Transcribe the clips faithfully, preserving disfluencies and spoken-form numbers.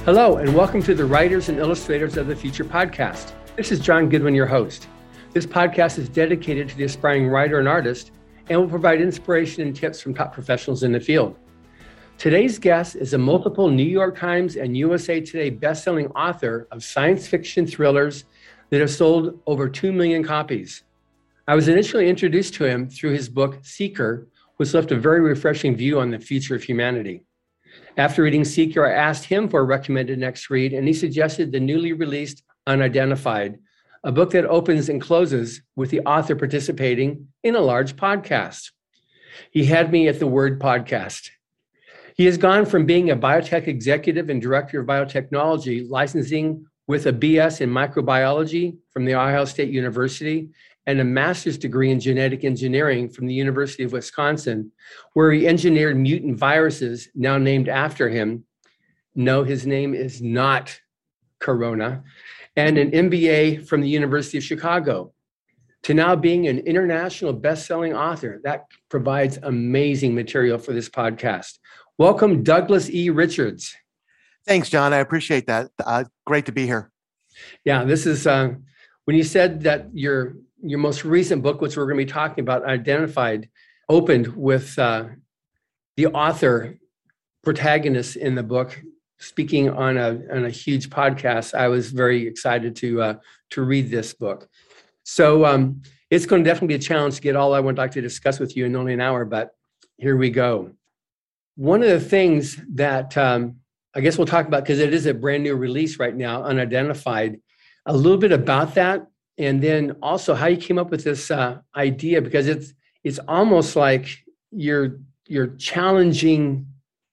Hello, and welcome to the Writers and Illustrators of the Future podcast. This is John Goodwin, your host. This podcast is dedicated to the aspiring writer and artist and will provide inspiration and tips from top professionals in the field. Today's guest is a multiple New York Times and U S A Today bestselling author of science fiction thrillers that have sold over two million copies. I was initially introduced to him through his book, Seeker, which left a very refreshing view on the future of humanity. After reading Seeker, I asked him for a recommended next read, and he suggested the newly released Unidentified, a book that opens and closes with the author participating in a large podcast. He had me at the word podcast. He has gone from being a biotech executive and director of biotechnology, licensing with a B S in microbiology from The Ohio State University and a master's degree in genetic engineering from the University of Wisconsin, where he engineered mutant viruses now named after him. No, his name is not Corona, and an M B A from the University of Chicago, to now being an international best-selling author. That provides amazing material for this podcast. Welcome, Douglas E. Richards. Thanks, John. I appreciate that. Uh, great to be here. Yeah, this is, uh, when you said that your your most recent book, which we're going to be talking about, Identified, opened with uh, the author protagonist in the book speaking on a on a huge podcast. I was very excited to uh, to read this book. So um, it's going to definitely be a challenge to get all I would like to discuss with you in only an hour, but here we go. One of the things that um, I guess we'll talk about, because it is a brand new release right now, Unidentified, a little bit about that, and then also how you came up with this uh, idea, because it's it's almost like you're you're challenging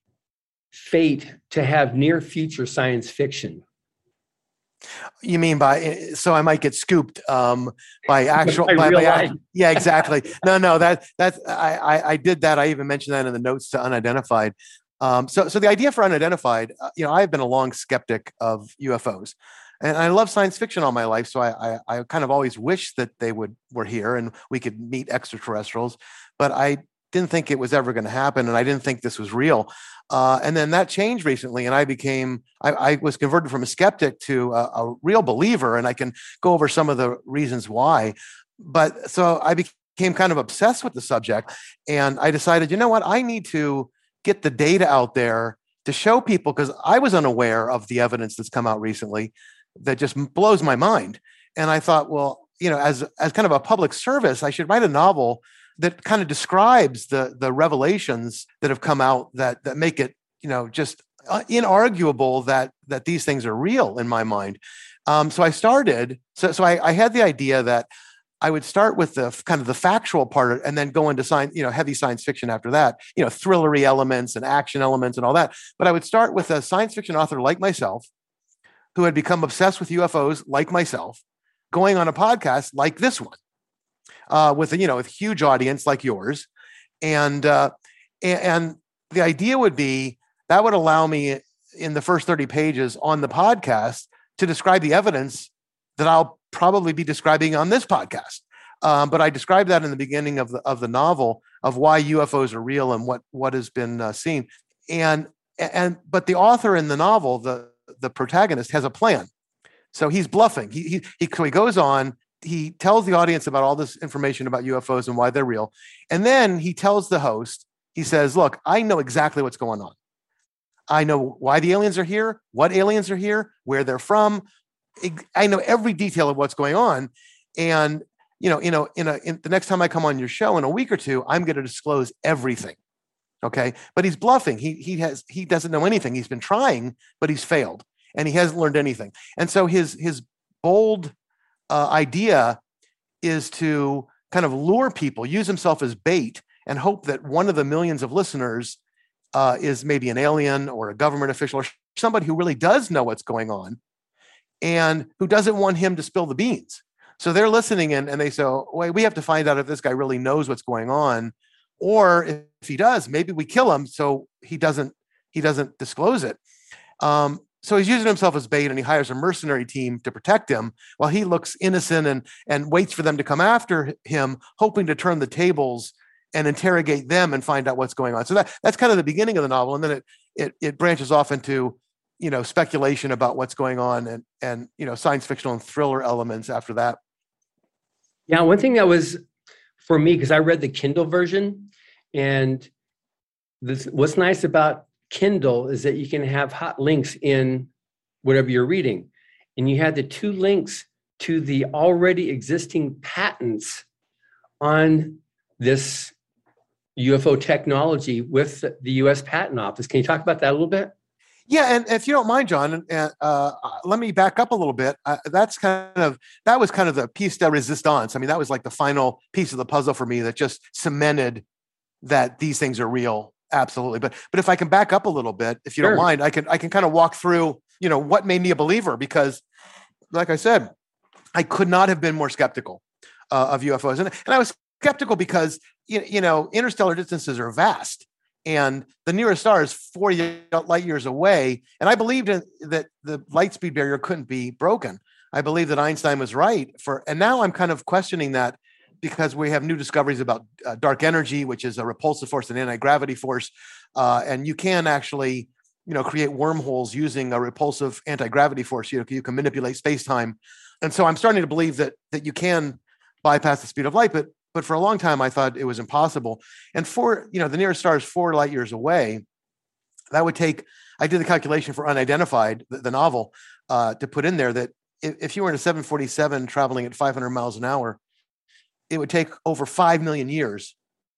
fate to have near future science fiction. You mean by, so I might get scooped um, by actual, by by, real by life. act, yeah, exactly. No, no, that that's I, I I did that. I even mentioned that in the notes to Unidentified. Um, so so the idea for Unidentified, uh, you know, I've been a long skeptic of U F Os. And I love science fiction all my life, so I, I, I kind of always wish that they would were here and we could meet extraterrestrials, but I didn't think it was ever going to happen, and I didn't think this was real. Uh, and then that changed recently, and I became I, I was converted from a skeptic to a, a real believer, and I can go over some of the reasons why. But so I became kind of obsessed with the subject, and I decided, you know what, I need to get the data out there to show people, because I was unaware of the evidence that's come out recently that just blows my mind. And I thought, well, you know, as as kind of a public service, I should write a novel that kind of describes the the revelations that have come out that that make it, you know, just inarguable that that these things are real in my mind. Um, so I started. So so I, I had the idea that I would start with the kind of the factual part and then go into science, you know, heavy science fiction after that, you know, thrillery elements and action elements and all that. But I would start with a science fiction author like myself, who had become obsessed with U F Os like myself, going on a podcast like this one, uh, with a, you know, with a huge audience like yours. And, uh, and, and the idea would be that would allow me in the first thirty pages on the podcast to describe the evidence that I'll probably be describing on this podcast. Um, but I described that in the beginning of the, of the novel of why U F Os are real and what, what has been uh, seen. And, and, but the author in the novel, the, the protagonist, has a plan. So he's bluffing. He, he, he, so he goes on, he tells the audience about all this information about U F Os and why they're real. And then he tells the host, he says, look, I know exactly what's going on. I know why the aliens are here, what aliens are here, where they're from. I know every detail of what's going on. And, you know, you know, in a, in the next time I come on your show in a week or two, I'm going to disclose everything. Okay. But he's bluffing. He, he has, he doesn't know anything. He's been trying, but he's failed and he hasn't learned anything. And so his, his bold uh, idea is to kind of lure people, use himself as bait, and hope that one of the millions of listeners uh, is maybe an alien or a government official or somebody who really does know what's going on and who doesn't want him to spill the beans. So they're listening in and they say, wait, we have to find out if this guy really knows what's going on. Or if he does, maybe we kill him so he doesn't he doesn't disclose it. Um, so he's using himself as bait, and he hires a mercenary team to protect him while he looks innocent and and waits for them to come after him, hoping to turn the tables and interrogate them and find out what's going on. So that that's kind of the beginning of the novel, and then it it it branches off into you know, speculation about what's going on, and, and, you know, science fictional and thriller elements after that. Yeah. One thing that was for me, because I read the Kindle version, and this, what's nice about Kindle is that you can have hot links in whatever you're reading. And you had the two links to the already existing patents on this U F O technology with the U S Patent Office. Can you talk about that a little bit? Yeah, and if you don't mind, John, uh, uh, let me back up a little bit. Uh, that's kind of that was kind of the piece de resistance. I mean, that was like the final piece of the puzzle for me that just cemented that these things are real. Absolutely. But but if I can back up a little bit, if you Sure. don't mind, I can I can kind of walk through, you know, what made me a believer, because, like I said, I could not have been more skeptical uh, of U F Os, and and I was skeptical because you you know interstellar distances are vast. And the nearest star is four light years away. And I believed in, that the light speed barrier couldn't be broken. I believe that Einstein was right. For, and now I'm kind of questioning that, because we have new discoveries about uh, dark energy, which is a repulsive force and anti-gravity force. Uh, and you can actually, you know, create wormholes using a repulsive anti-gravity force. You know, you can manipulate space-time. And so I'm starting to believe that that you can bypass the speed of light, but But for a long time, I thought it was impossible. And for, you know, the nearest star is four light years away. That would take, I did the calculation for Unidentified, the, the novel, uh, to put in there that if, if you were in a seven forty-seven traveling at five hundred miles an hour, it would take over five million years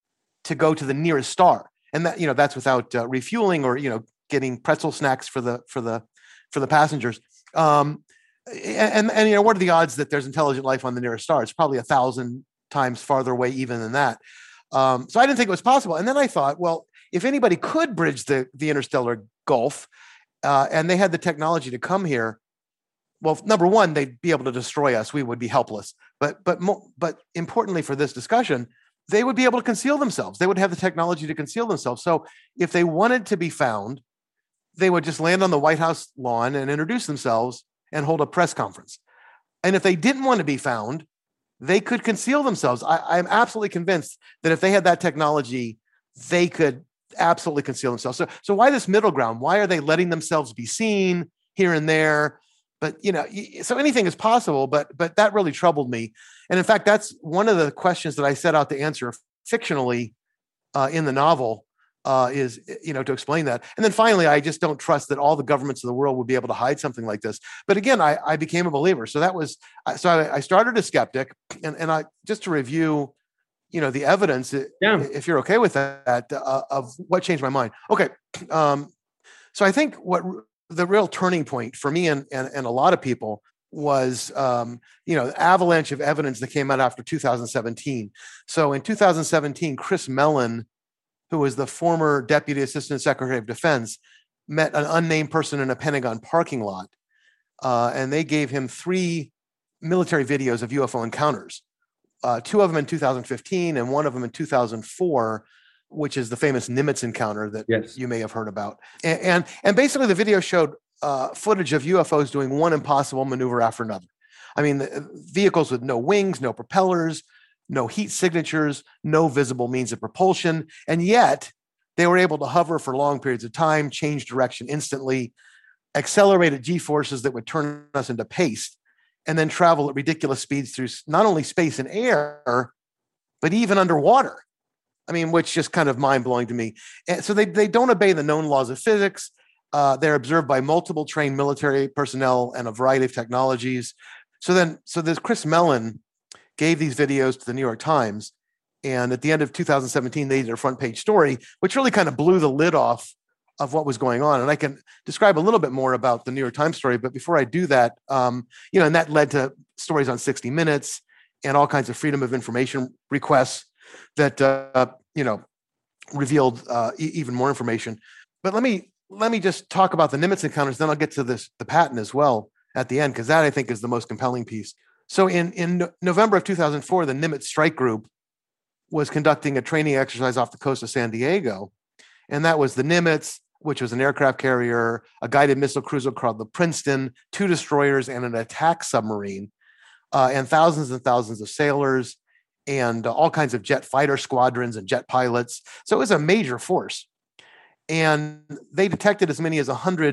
to go to the nearest star. And that, you know, that's without uh, refueling or, you know, getting pretzel snacks for the, for the, for the passengers. Um, and, and, you know, what are the odds that there's intelligent life on the nearest star? It's probably a thousand times farther away even than that. Um, so I didn't think it was possible. And then I thought, well, if anybody could bridge the, the interstellar gulf uh, and they had the technology to come here, well, number one, they'd be able to destroy us. We would be helpless. But but mo- but importantly for this discussion, they would be able to conceal themselves. They would have the technology to conceal themselves. So if they wanted to be found, they would just land on the White House lawn and introduce themselves and hold a press conference. And if they didn't want to be found, they could conceal themselves. I, I'm absolutely convinced that if they had that technology, they could absolutely conceal themselves. So, so why this middle ground? Why are they letting themselves be seen here and there? But, you know, so anything is possible, but, but that really troubled me. And in fact, that's one of the questions that I set out to answer fictionally uh, in the novel. Uh, is, you know, to explain that. And then finally, I just don't trust that all the governments of the world would be able to hide something like this. But again, I, I became a believer. So that was, so I, I started a skeptic, and, and I, just to review, you know, the evidence, yeah. if you're okay with that, uh, of what changed my mind. Okay. Um, so I think what the real turning point for me and, and, and a lot of people was, um, you know, the avalanche of evidence that came out after two thousand seventeen. So in two thousand seventeen, Chris Mellon, who was the former Deputy Assistant Secretary of Defense, met an unnamed person in a Pentagon parking lot. Uh, and they gave him three military videos of U F O encounters, uh, two of them in two thousand fifteen and one of them in two thousand four, which is the famous Nimitz encounter that yes. you may have heard about. And, and, and basically the video showed uh, footage of U F Os doing one impossible maneuver after another. I mean, the, vehicles with no wings, no propellers, no heat signatures, no visible means of propulsion. And yet they were able to hover for long periods of time, change direction instantly, accelerated G-forces that would turn us into paste, and then travel at ridiculous speeds through not only space and air, but even underwater. I mean, which just kind of mind-blowing to me. And so they, they don't obey the known laws of physics. Uh, they're observed by multiple trained military personnel and a variety of technologies. So then, so this Chris Mellon gave these videos to the New York Times. And at the end of two thousand seventeen, they did a front page story, which really kind of blew the lid off of what was going on. And I can describe a little bit more about the New York Times story. But before I do that, um, you know, and that led to stories on sixty minutes and all kinds of freedom of information requests that, uh, you know, revealed uh, e- even more information. But let me let me just talk about the Nimitz encounters. Then I'll get to this, the patent as well at the end, because that I think is the most compelling piece. So in, in November of two thousand four, the Nimitz Strike Group was conducting a training exercise off the coast of San Diego. And that was the Nimitz, which was an aircraft carrier, a guided missile cruiser called the Princeton, two destroyers, and an attack submarine, uh, and thousands and thousands of sailors, and uh, all kinds of jet fighter squadrons and jet pilots. So it was a major force. And they detected as many as one hundred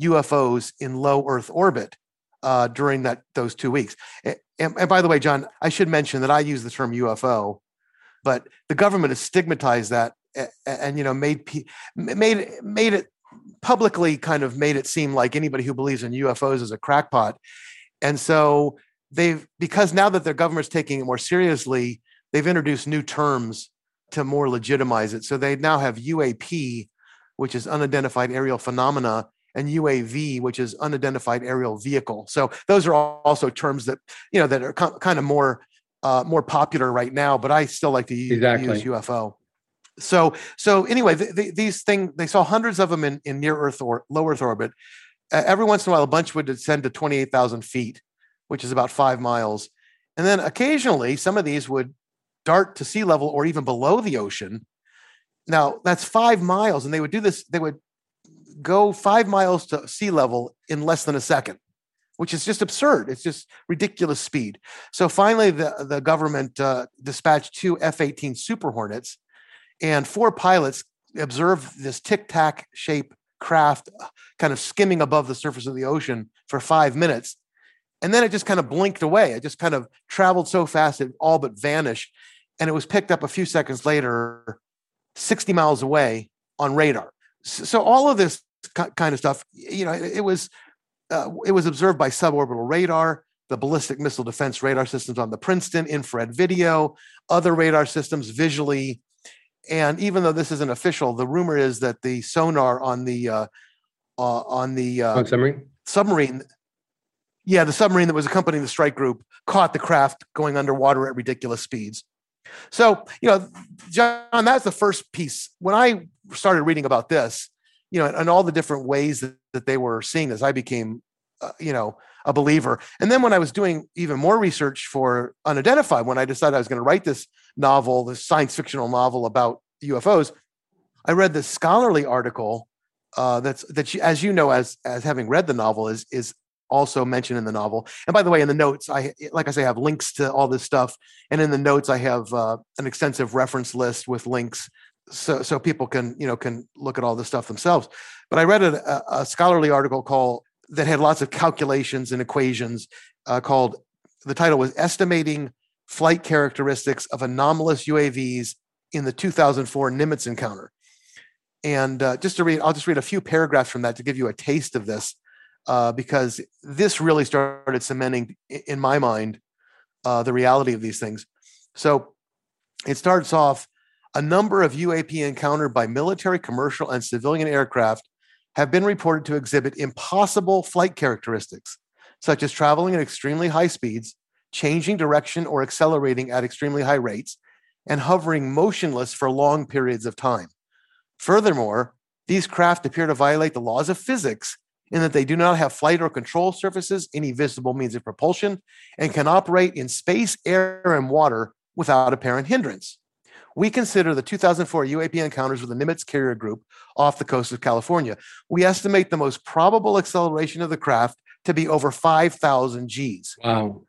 U F Os in low Earth orbit uh, during that those two weeks. And, and by the way, John, I should mention that I use the term U F O, but the government has stigmatized that and, and you know made made made it publicly kind of made it seem like anybody who believes in U F Os is a crackpot. And so they've, because now that their government's taking it more seriously, they've introduced new terms to more legitimize it. So they now have U A P, which is unidentified aerial phenomena, and U A V, which is unidentified aerial vehicle. So those are also terms that, you know, that are kind of more uh, more popular right now, but I still like to use, exactly. use U F O. So, so anyway, the, the, these things, they saw hundreds of them in, in near Earth or low Earth orbit. Uh, every once in a while, a bunch would descend to twenty-eight thousand feet, which is about five miles. And then occasionally, some of these would dart to sea level or even below the ocean. Now, that's five miles, and they would do this. They would go five miles to sea level in less than a second, which is just absurd. It's just ridiculous speed. So finally, the, the government uh, dispatched two F eighteen Super Hornets, and four pilots observed this tic-tac shaped craft kind of skimming above the surface of the ocean for five minutes. And then it just kind of blinked away. It just kind of traveled so fast, it all but vanished. And it was picked up a few seconds later, sixty miles away on radar. So all of this kind of stuff, you know, it, it was uh, it was observed by suborbital radar, the ballistic missile defense radar systems on the Princeton, infrared video, other radar systems visually. And even though this isn't official, the rumor is that the sonar on the uh, uh, on the uh, on submarine submarine, yeah, the submarine that was accompanying the strike group caught the craft going underwater at ridiculous speeds. So, you know, John, that's the first piece. When I started reading about this, you know, and all the different ways that, that they were seeing this, I became, uh, you know, a believer. And then when I was doing even more research for Unidentified, when I decided I was going to write this novel, this science fictional novel about U F Os, I read this scholarly article uh, that's that, you, as you know, as as having read the novel, is is also mentioned in the novel. And by the way, in the notes, I like I say, I have links to all this stuff, and in the notes, I have uh, an extensive reference list with links, so so people can you know can look at all this stuff themselves. But I read a, a scholarly article called that had lots of calculations and equations uh, called, the title was Estimating Flight Characteristics of Anomalous U A Vs in the two thousand four Nimitz Encounter. And uh, just to read, I'll just read a few paragraphs from that to give you a taste of this, uh, because this really started cementing in my mind uh, the reality of these things. So it starts off, a number of U A P encountered by military, commercial, and civilian aircraft have been reported to exhibit impossible flight characteristics, such as traveling at extremely high speeds, changing direction or accelerating at extremely high rates, and hovering motionless for long periods of time. Furthermore, these craft appear to violate the laws of physics in that they do not have flight or control surfaces, any visible means of propulsion, and can operate in space, air, and water without apparent hindrance. We consider the two thousand four U A P encounters with the Nimitz carrier group off the coast of California. We estimate the most probable acceleration of the craft to be over five thousand Gs. Wow.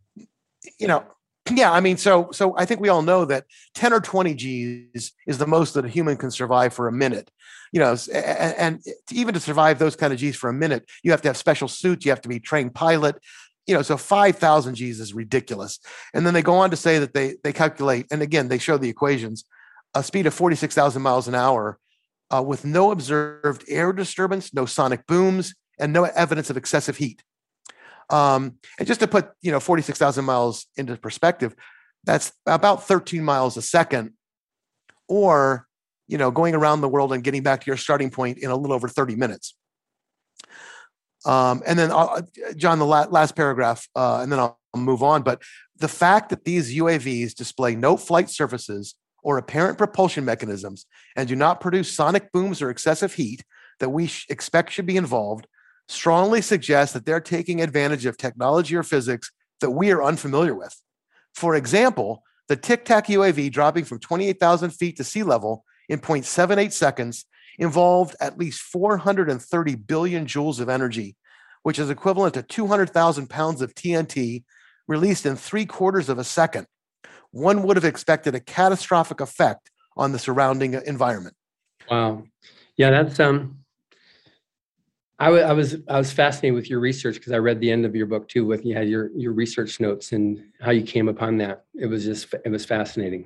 You know, yeah, I mean, so so I think we all know that ten or twenty Gs is the most that a human can survive for a minute. You know, and, and even to survive those kind of Gs for a minute, you have to have special suits, you have to be a trained pilot. You know, so five thousand Gs is ridiculous. And then they go on to say that they they calculate, and again, they show the equations, a speed of forty-six thousand miles an hour uh, with no observed air disturbance, no sonic booms, and no evidence of excessive heat. Um, and just to put, you know, forty-six thousand miles into perspective, that's about thirteen miles a second, or, you know, going around the world and getting back to your starting point in a little over thirty minutes. Um, and then, uh, John, the la- last paragraph, uh, and then I'll move on. But the fact that these U A Vs display no flight surfaces or apparent propulsion mechanisms and do not produce sonic booms or excessive heat that we sh- expect should be involved strongly suggests that they're taking advantage of technology or physics that we are unfamiliar with. For example, the Tic Tac U A V dropping from twenty-eight thousand feet to sea level in zero point seven eight seconds involved at least four hundred thirty billion joules of energy, which is equivalent to two hundred thousand pounds of T N T released in three quarters of a second. One would have expected a catastrophic effect on the surrounding environment. Wow. Yeah, that's, um, I, w- I was I was fascinated with your research because I read the end of your book too. With you had your your research notes and how you came upon that. It was just it was fascinating.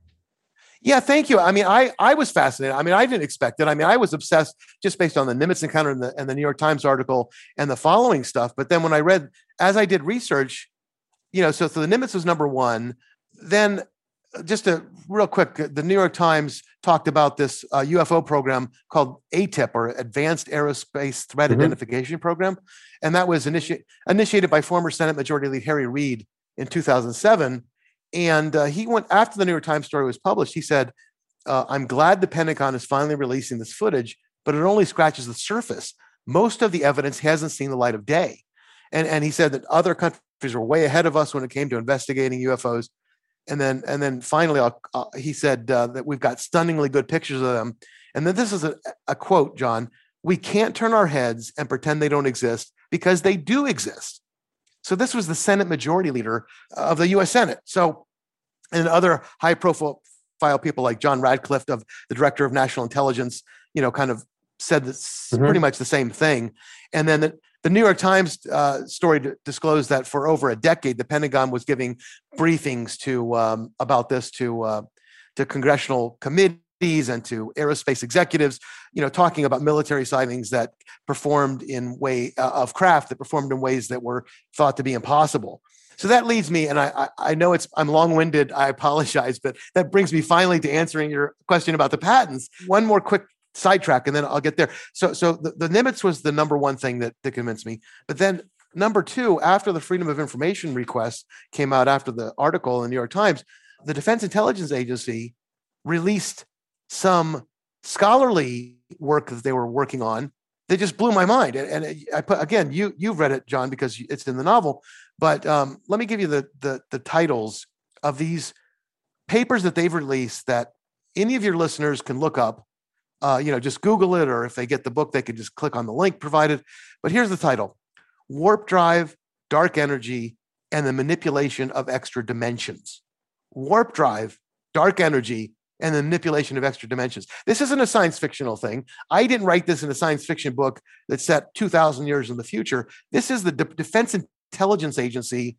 Yeah, thank you. I mean, I I was fascinated. I mean, I didn't expect it. I mean, I was obsessed just based on the Nimitz encounter and the, and the New York Times article and the following stuff. But then when I read, as I did research, you know, so, so the Nimitz was number one. Then just a real quick, the New York Times talked about this uh, U F O program called A T I P, or Advanced Aerospace Threat mm-hmm. Identification Program. And that was initi- initiated by former Senate Majority Leader Harry Reid in two thousand seven. And uh, he went, after the New York Times story was published, he said, uh, I'm glad the Pentagon is finally releasing this footage, but it only scratches the surface. Most of the evidence hasn't seen the light of day. And, and he said that other countries were way ahead of us when it came to investigating U F Os. And then, and then finally, uh, he said uh, that we've got stunningly good pictures of them. And then this is a, a quote, John: "We can't turn our heads and pretend they don't exist because they do exist." So this was the Senate Majority Leader of the U S Senate. So, and other high-profile people like John Radcliffe, of the Director of National Intelligence, you know, kind of said this mm-hmm. pretty much the same thing. And then the, the New York Times uh, story d- disclosed that for over a decade, the Pentagon was giving briefings to um, about this to uh, to congressional committees and to aerospace executives, you know, talking about military sightings that performed in way uh, of craft that performed in ways that were thought to be impossible. So that leads me, and I, I I know it's I'm long-winded. I apologize, but that brings me finally to answering your question about the patents. One more quick sidetrack, and then I'll get there. So so the, the Nimitz was the number one thing that, that convinced me. But then number two, after the Freedom of Information request came out after the article in the New York Times, the Defense Intelligence Agency released some scholarly work that they were working on that just blew my mind. And, and I put, again, you you've read it, John, because it's in the novel. But um, let me give you the, the the titles of these papers that they've released that any of your listeners can look up. Uh, you know, just Google it, or if they get the book, they can just click on the link provided. But here's the title: Warp Drive, Dark Energy, and the Manipulation of Extra Dimensions. Warp Drive, Dark Energy, and the Manipulation of Extra Dimensions. This isn't a science fictional thing. I didn't write this in a science fiction book that's set two thousand years in the future. This is the De- Defense Intelligence Agency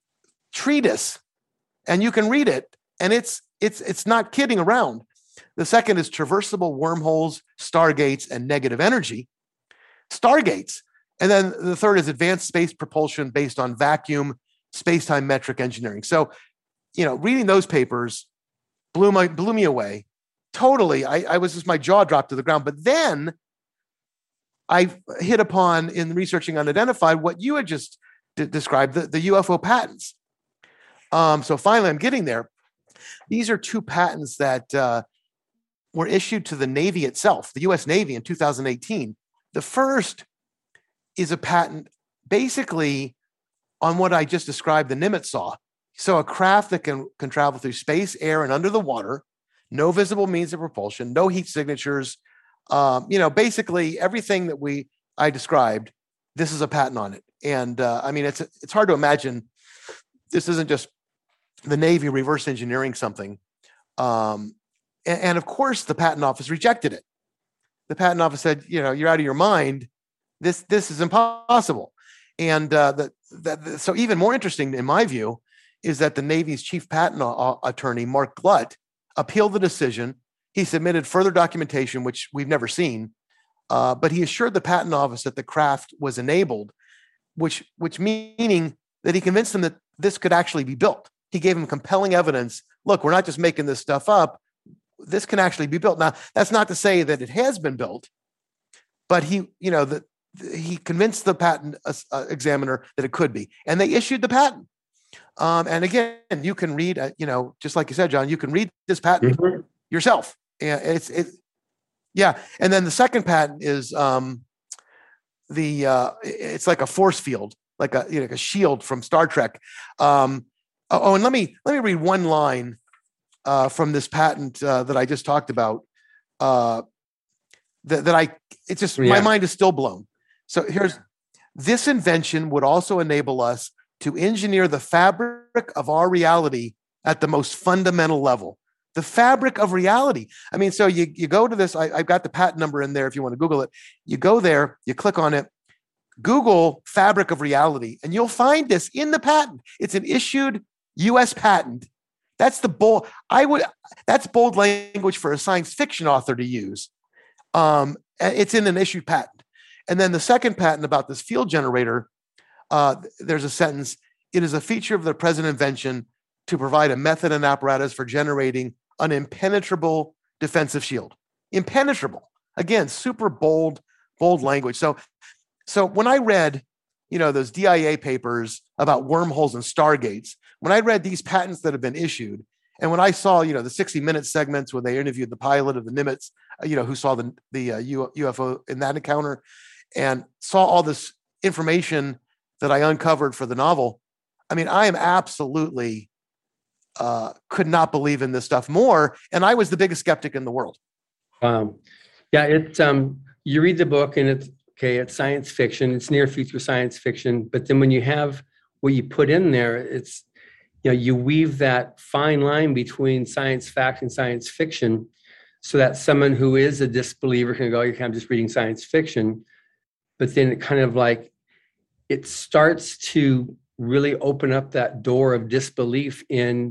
treatise, and you can read it, and it's it's it's not kidding around. The second is Traversable Wormholes, Stargates, and Negative Energy. Stargates. And then the third is Advanced Space Propulsion based on vacuum, space-time metric engineering. So, you know, reading those papers blew my blew me away. Totally. I, I was just, my jaw dropped to the ground. But then I hit upon, in researching Unidentified, what you had just d- described, the, the U F O patents. Um, so finally, I'm getting there. These are two patents that uh, were issued to the Navy itself, the U S Navy, in two thousand eighteen. The first is a patent basically on what I just described, the Nimitz saw. So a craft that can, can travel through space, air, and under the water, no visible means of propulsion, no heat signatures, um, you know, basically everything that we I described, this is a patent on it. And uh, I mean, it's it's hard to imagine this isn't just the Navy reverse engineering something. Um, and, and of course, the patent office rejected it. The patent office said, you know, you're out of your mind. This this is impossible. And uh, the, the, so even more interesting, in my view, is that the Navy's chief patent a- attorney, Mark Glutt, appealed the decision. He submitted further documentation, which we've never seen, uh, but he assured the patent office that the craft was enabled, which which meaning that he convinced them that this could actually be built. He gave them compelling evidence. Look, we're not just making this stuff up. This can actually be built. Now, that's not to say that it has been built, but he, you know, the, the, he convinced the patent uh, uh, examiner that it could be, and they issued the patent. Um, and again, you can read, uh, you know, just like you said, John, you can read this patent mm-hmm. yourself. Yeah, it's it, yeah. And then the second patent is um, the uh, it's like a force field, like a you know, like a shield from Star Trek. Um, oh, and let me let me read one line uh, from this patent uh, that I just talked about. Uh, that, that I it's just yeah. my mind is still blown. So here's this invention would also enable us to engineer the fabric of our reality at the most fundamental level. the fabric of reality. I mean, so you, you go to this, I, I've got the patent number in there if you want to Google it. You go there, you click on it, Google fabric of reality, and you'll find this in the patent. It's an issued U S patent. That's the bold, I would, that's bold language for a science fiction author to use. Um, it's in an issued patent. And then the second patent about this field generator, uh, there's a sentence, it is a feature of the present invention to provide a method and apparatus for generating an impenetrable defensive shield. Impenetrable. Again, super bold, bold language. So, so when I read, you know, those D I A papers about wormholes and stargates, when I read these patents that have been issued, and when I saw, you know, the sixty minute segments where they interviewed the pilot of the Nimitz, you know, who saw the, the uh, U F O in that encounter, and saw all this information that I uncovered for the novel, I mean, I am absolutely uh, could not believe in this stuff more. And I was the biggest skeptic in the world. Um, yeah, it's um, you read the book and it's okay. It's science fiction. It's near future science fiction. But then when you have what you put in there, it's you know you weave that fine line between science fact and science fiction, so that someone who is a disbeliever can go, "Okay, I'm just reading science fiction," but then it kind of like it starts to really open up that door of disbelief in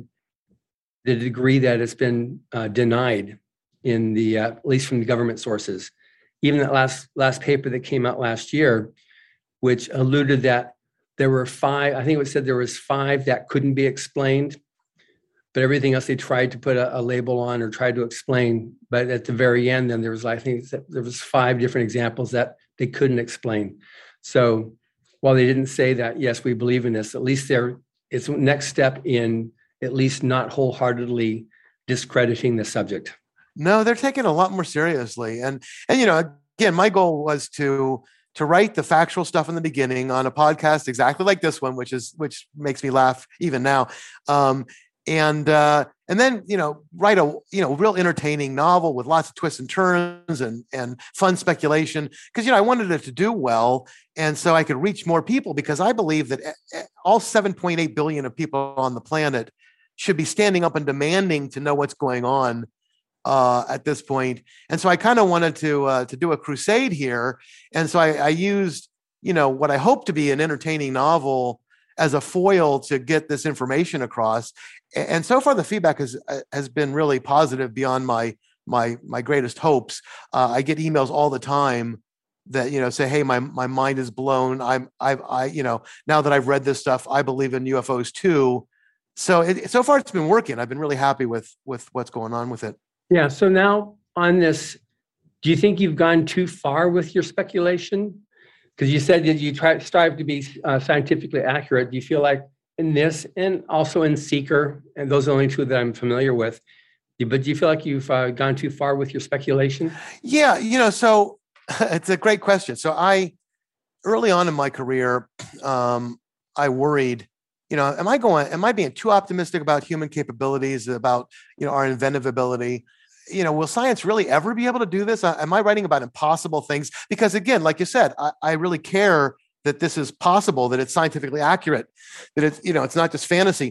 the degree that it's been uh, denied in the, uh, at least from the government sources. Even that last last paper that came out last year, which alluded that there were five, I think it said there was five that couldn't be explained, but everything else they tried to put a, a label on or tried to explain. But at the very end, then there was, I think there was five different examples that they couldn't explain. So while they didn't say that, yes, we believe in this, at least there, it's next step in at least not wholeheartedly discrediting the subject. No, they're taking it a lot more seriously. And, and, you know, again, my goal was to, to write the factual stuff in the beginning on a podcast exactly like this one, which is, which makes me laugh even now. Um, and, uh, and then, you know, write a, you know, real entertaining novel with lots of twists and turns and, and fun speculation. Cause, you know, I wanted it to do well. And so I could reach more people, because I believe that all seven point eight billion of people on the planet should be standing up and demanding to know what's going on uh, at this point. And so I kind of wanted to, uh, to do a crusade here. And so I, I used, you know, what I hope to be an entertaining novel as a foil to get this information across. And so far the feedback has, has been really positive beyond my, my, my greatest hopes. Uh, I get emails all the time that, you know, say, hey, my, my mind is blown. I'm, I've, I, you know, now that I've read this stuff, I believe in U F Os too. So it, so far it's been working. I've been really happy with, with what's going on with it. Yeah. So now on this, do you think you've gone too far with your speculation? Because you said that you try strive to be uh, scientifically accurate. Do you feel like in this and also in Seeker, and those are the only two that I'm familiar with, but do you feel like you've uh, gone too far with your speculation? Yeah, you know, so it's a great question. So I, early on in my career, um, I worried, you know, am I going, am I being too optimistic about human capabilities, about, you know, our inventive ability? You know, will science really ever be able to do this? Am I writing about impossible things? Because again, like you said, I, I really care that this is possible, that it's scientifically accurate, that it's, you know, it's not just fantasy.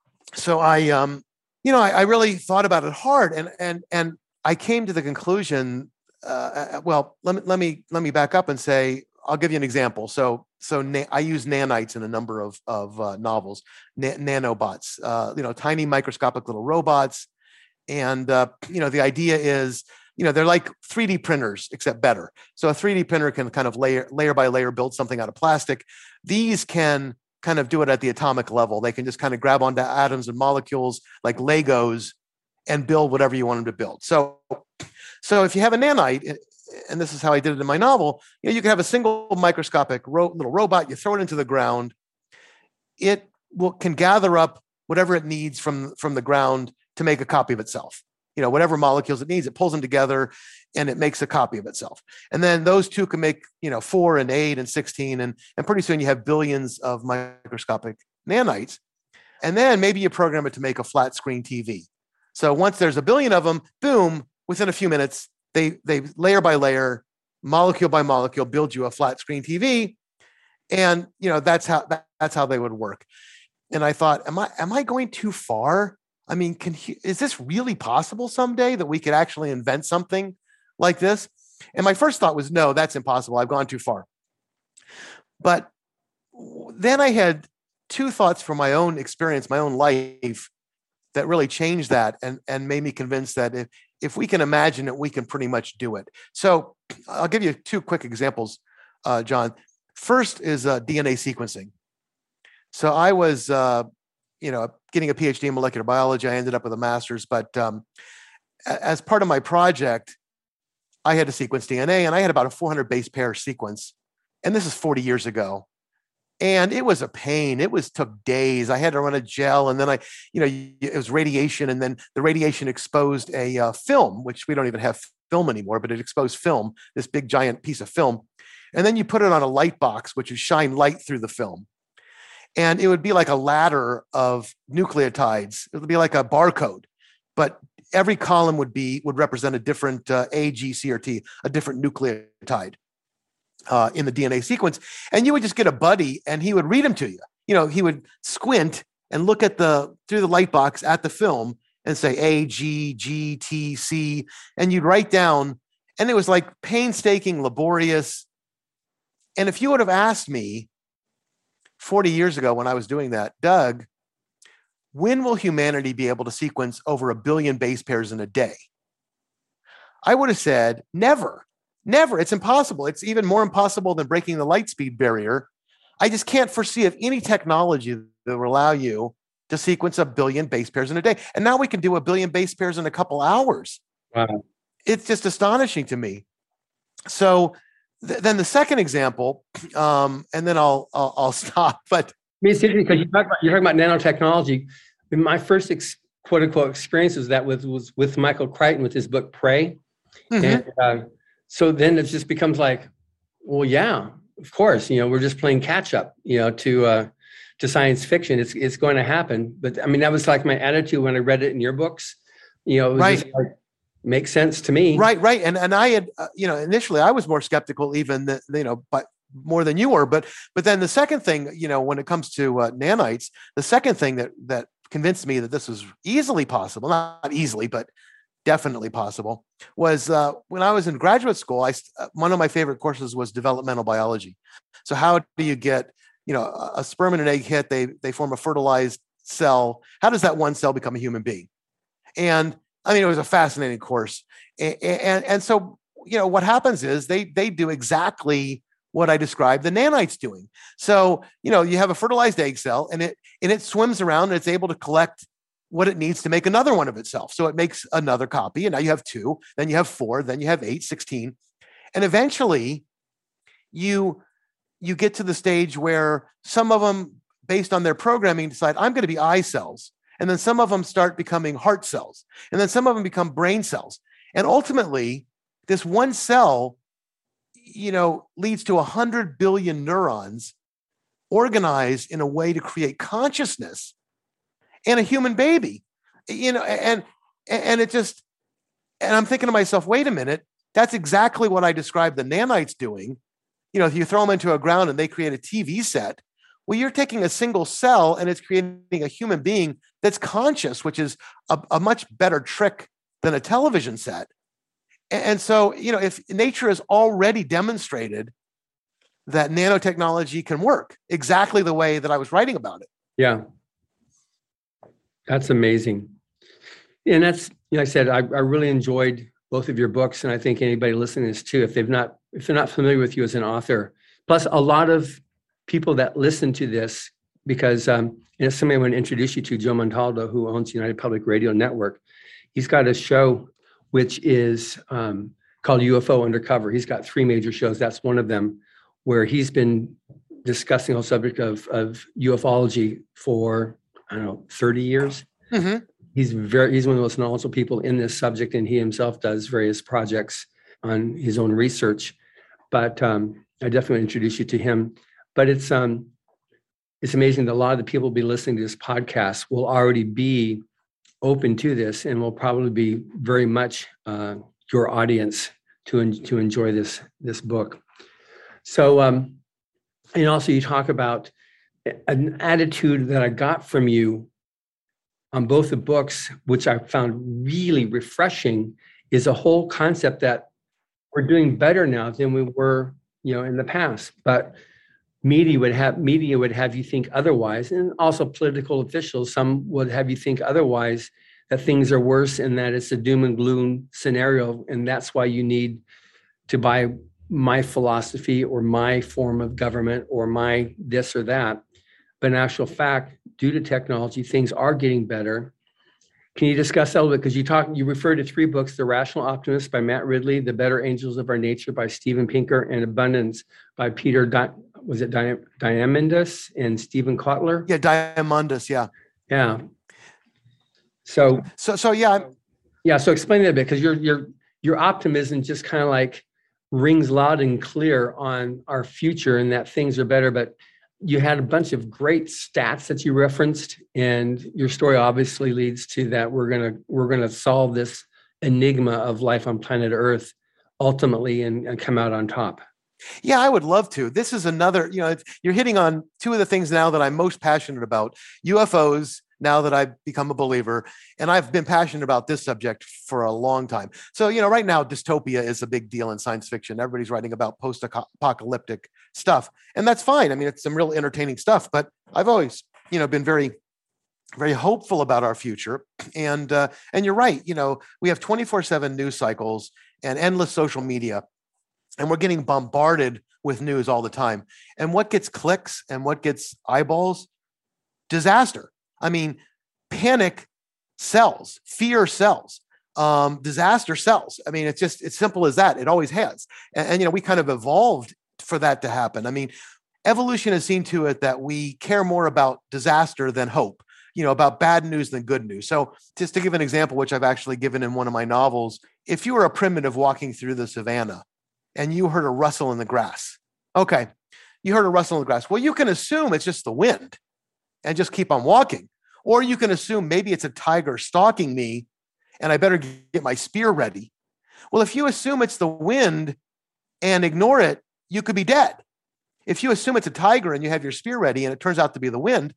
So I, um, you know, I, I really thought about it hard, and and and I came to the conclusion. Uh, well, let me let me let me back up and say, I'll give you an example. So so na- I use nanites in a number of of uh, novels, na- nanobots, uh, you know, tiny microscopic little robots. And, uh, you know, the idea is, you know, they're like three D printers, except better. So a three D printer can kind of layer, layer by layer, build something out of plastic. These can kind of do it at the atomic level. They can just kind of grab onto atoms and molecules like Legos and build whatever you want them to build. So, so if you have a nanite, and this is how I did it in my novel, you know, you can have a single microscopic ro- little robot, you throw it into the ground, it will can gather up whatever it needs from, from the ground to make a copy of itself. You know, whatever molecules it needs, it pulls them together and it makes a copy of itself. And then those two can make, you know, four and eight and sixteen. And, and pretty soon you have billions of microscopic nanites. And then maybe you program it to make a flat screen T V. So once there's a billion of them, boom, within a few minutes, they, they layer by layer, molecule by molecule, build you a flat screen T V. And, you know, that's how, that, that's how they would work. And I thought, am I, am I going too far? I mean, can he, is this really possible someday that we could actually invent something like this? And my first thought was, no, that's impossible. I've gone too far. But then I had two thoughts from my own experience, my own life, that really changed that and, and made me convinced that if, if we can imagine it, we can pretty much do it. So I'll give you two quick examples, uh, John. First is uh, D N A sequencing. So I was, uh, you know, getting a PhD in molecular biology. I ended up with a master's, but um, as part of my project, I had to sequence D N A, and I had about a four hundred base pair sequence. And this is forty years ago. And it was a pain. It was took days. I had to run a gel, and then I, you know, it was radiation, and then the radiation exposed a uh, film, which we don't even have film anymore, but it exposed film, this big giant piece of film. And then you put it on a light box, which would shine light through the film. And it would be like a ladder of nucleotides. It would be like a barcode, but every column would be would represent a different uh, A, G, C, or T, a different nucleotide. Uh, in the D N A sequence, and you would just get a buddy, and he would read them to you. You know, he would squint and look at the through the light box at the film and say A, G, G, T, C, and you'd write down. And it was like painstaking, laborious. And if you would have asked me forty years ago when I was doing that, Doug, when will humanity be able to sequence over a billion base pairs in a day? I would have said never. Never. It's impossible. It's even more impossible than breaking the light speed barrier. I just can't foresee of any technology that will allow you to sequence a billion base pairs in a day. And now we can do a billion base pairs in a couple hours. Wow. It's just astonishing to me. So th- then the second example, um, and then I'll, I'll I'll stop. But I mean, it's interesting because you talk about, you're talking about nanotechnology. My first ex, quote unquote experience was that with was with Michael Crichton with his book Prey. Mm-hmm. And uh, so then it just becomes like, well, yeah, of course, you know, we're just playing catch up, you know, to uh, to science fiction. It's it's going to happen. But I mean, that was like my attitude when I read it in your books. You know, it was right. just like, makes sense to me. Right, right. And and I had, uh, you know, initially I was more skeptical even, than, you know, but more than you were. But but then the second thing, you know, when it comes to uh, nanites, the second thing that that convinced me that this was easily possible, not easily, but definitely possible, was uh, when I was in graduate school. I uh, one of my favorite courses was developmental biology. So how do you get, you know, a, a sperm and an egg hit? They they form a fertilized cell. How does that one cell become a human being? And I mean, it was a fascinating course. And, and, and so, you know, what happens is they they do exactly what I described the nanites doing. So, you know, you have a fertilized egg cell, and it and it swims around, and it's able to collect what it needs to make another one of itself. So it makes another copy, and now you have two, then you have four, then you have eight, sixteen. And eventually you, you get to the stage where some of them, based on their programming, decide, I'm going to be eye cells. And then some of them start becoming heart cells. And then some of them become brain cells. And ultimately, this one cell, you know, leads to one hundred billion neurons organized in a way to create consciousness and a human baby, you know, and, and it just, and I'm thinking to myself, wait a minute, that's exactly what I described the nanites doing. You know, if you throw them into a ground and they create a T V set, well, you're taking a single cell and it's creating a human being that's conscious, which is a, a much better trick than a television set. And, and so, you know, if nature has already demonstrated that nanotechnology can work exactly the way that I was writing about it. Yeah. That's amazing. And that's, you know, I said, I, I really enjoyed both of your books. And I think anybody listening to this too, if they've not, if they're not familiar with you as an author, plus a lot of people that listen to this, because um, you know, somebody I want to introduce you to, Joe Montaldo, who owns United Public Radio Network. He's got a show which is um, called U F O Undercover. He's got three major shows. That's one of them, where he's been discussing the whole subject of, of ufology for, I don't know, thirty years. Mm-hmm. He's very, he's one of the most knowledgeable people in this subject, and he himself does various projects on his own research. But um, I definitely introduce you to him. But it's um, it's amazing that a lot of the people who will be listening to this podcast will already be open to this, and will probably be very much uh, your audience to en- to enjoy this this book. So, um, and also you talk about an attitude that I got from you on both the books, which I found really refreshing, is a whole concept that we're doing better now than we were, you know, in the past. But media would have media would have you think otherwise, and also political officials, some would have you think otherwise, that things are worse and that it's a doom and gloom scenario, and that's why you need to buy my philosophy or my form of government or my this or that. But in actual fact, due to technology, things are getting better. Can you discuss that a little bit? Because you talk, you refer to three books: The Rational Optimist by Matt Ridley, The Better Angels of Our Nature by Steven Pinker, and Abundance by Peter, Di- was it Di- Diamandis and Stephen Kotler? Yeah, Diamandis, yeah. Yeah. So, so, so yeah. I'm, yeah, so explain that a bit, because your, your, your optimism just kind of like rings loud and clear on our future and that things are better. But you had a bunch of great stats that you referenced, and your story obviously leads to that we're gonna we're gonna solve this enigma of life on planet Earth ultimately and, and come out on top. Yeah, I would love to. This is another, you know, it's, you're hitting on two of the things now that I'm most passionate about: U F Os, now that I've become a believer, and I've been passionate about this subject for a long time. So, you know, right now, dystopia is a big deal in science fiction. Everybody's writing about post-apocalyptic stuff, and that's fine. I mean, it's some real entertaining stuff, but I've always, you know, been very, very hopeful about our future. And, uh, and you're right, you know, we have twenty-four seven news cycles and endless social media, and we're getting bombarded with news all the time. And what gets clicks and what gets eyeballs? Disaster. I mean, panic sells, fear sells, um, disaster sells. I mean, it's just, it's simple as that. It always has. And, and, you know, we kind of evolved for that to happen. I mean, evolution has seen to it that we care more about disaster than hope, you know, about bad news than good news. So just to give an example, which I've actually given in one of my novels, if you were a primitive walking through the savannah and you heard a rustle in the grass, okay, you heard a rustle in the grass. Well, you can assume it's just the wind and just keep on walking. Or you can assume maybe it's a tiger stalking me and I better get my spear ready. Well, if you assume it's the wind and ignore it, you could be dead. If you assume it's a tiger and you have your spear ready and it turns out to be the wind,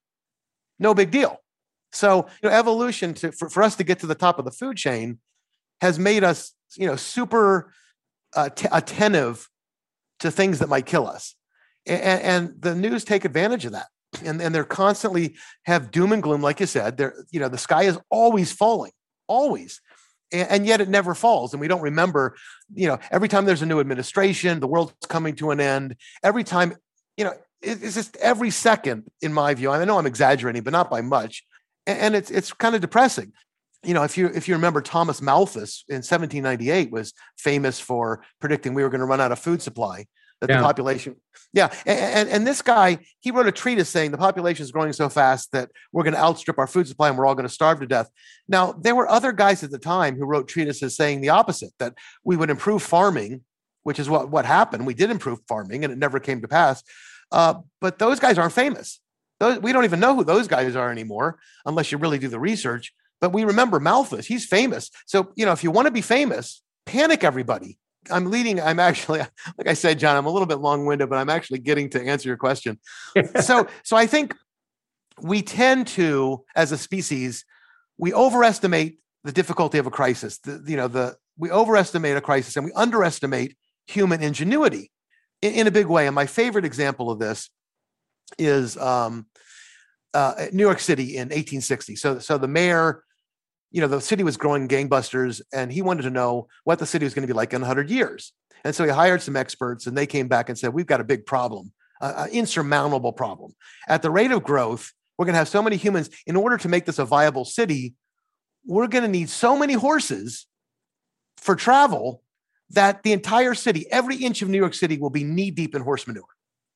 no big deal. So, you know, evolution to, for, for us to get to the top of the food chain has made us, you know, super uh, t- attentive to things that might kill us. And, and the news take advantage of that. And, and they're constantly have doom and gloom, like you said. They're, you know, the sky is always falling, always, and, and yet it never falls. And we don't remember, you know, every time there's a new administration, the world's coming to an end. Every time, you know, it, it's just every second, in my view. I know I'm exaggerating, but not by much. And, and it's it's kind of depressing. You know, if you if you remember, Thomas Malthus in seventeen ninety-eight was famous for predicting we were going to run out of food supply. That yeah. the population, yeah, and, and and this guy, he wrote a treatise saying the population is growing so fast that we're going to outstrip our food supply and we're all going to starve to death. Now, there were other guys at the time who wrote treatises saying the opposite, that we would improve farming, which is what, what happened. We did improve farming and it never came to pass. Uh, but those guys aren't famous. Those, we don't even know who those guys are anymore, unless you really do the research. But we remember Malthus, he's famous. So, you know, if you want to be famous, panic everybody. I'm leading, I'm actually, like I said, John, I'm a little bit long-winded, but I'm actually getting to answer your question. so, so I think we tend to, as a species, we overestimate the difficulty of a crisis. The, you know, the we overestimate a crisis and we underestimate human ingenuity in, in a big way. And my favorite example of this is um, uh, New York City in eighteen sixty. So, so the mayor, you know, the city was growing gangbusters and he wanted to know what the city was going to be like in one hundred years. And so he hired some experts and they came back and said, we've got a big problem, an insurmountable problem. At the rate of growth, we're going to have so many humans. In order to make this a viable city, we're going to need so many horses for travel that the entire city, every inch of New York City will be knee deep in horse manure.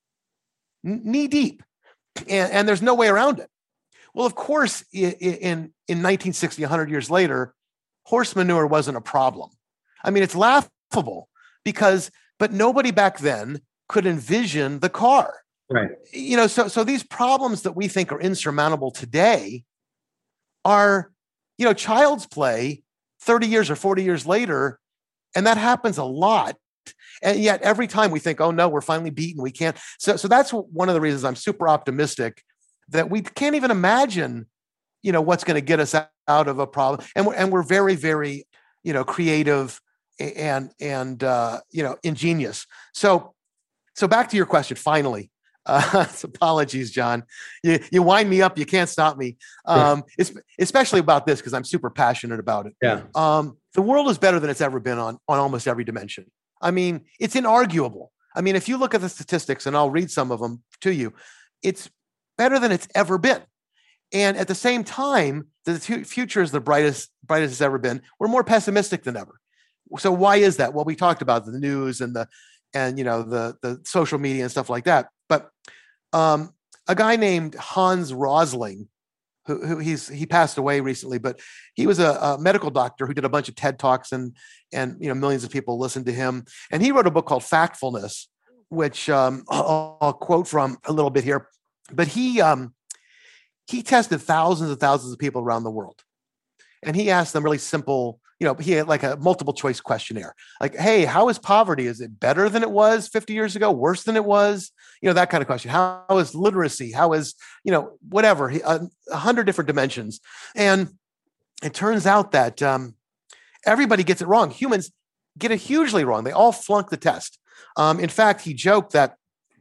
Knee deep. And, and there's no way around it. Well, of course, in, in nineteen sixty, one hundred years later, horse manure wasn't a problem. I mean, it's laughable because, but nobody back then could envision the car. Right. You know, so, so these problems that we think are insurmountable today are, you know, child's play thirty years or forty years later. And that happens a lot. And yet every time we think, oh no, we're finally beaten. We can't. So, so that's one of the reasons I'm super optimistic that we can't even imagine you know, what's going to get us out of a problem. And we're, and we're very, very, you know, creative and, and, uh, you know, ingenious. So, so back to your question, finally, uh, apologies, John, you, you wind me up. You can't stop me. Um, yeah. it's, especially about this, because I'm super passionate about it. Yeah. Um, the world is better than it's ever been on, on almost every dimension. I mean, it's inarguable. I mean, if you look at the statistics, and I'll read some of them to you, it's better than it's ever been. And at the same time, the future is the brightest, brightest it's ever been. We're more pessimistic than ever. So why is that? Well, we talked about the news and the, and you know, the the social media and stuff like that. But um, a guy named Hans Rosling, who, who he's he passed away recently, but he was a, a medical doctor who did a bunch of TED Talks, and and you know, millions of people listened to him. And he wrote a book called Factfulness, which um, I'll, I'll quote from a little bit here. But he um, he tested thousands and thousands of people around the world, and he asked them really simple, you know, he had like a multiple choice questionnaire, like, hey, how is poverty? Is it better than it was fifty years ago? Worse than it was? You know, that kind of question. How is literacy? How is, you know, whatever, a, a hundred different dimensions. And it turns out that um, everybody gets it wrong. Humans get it hugely wrong. They all flunk the test. Um, in fact, he joked that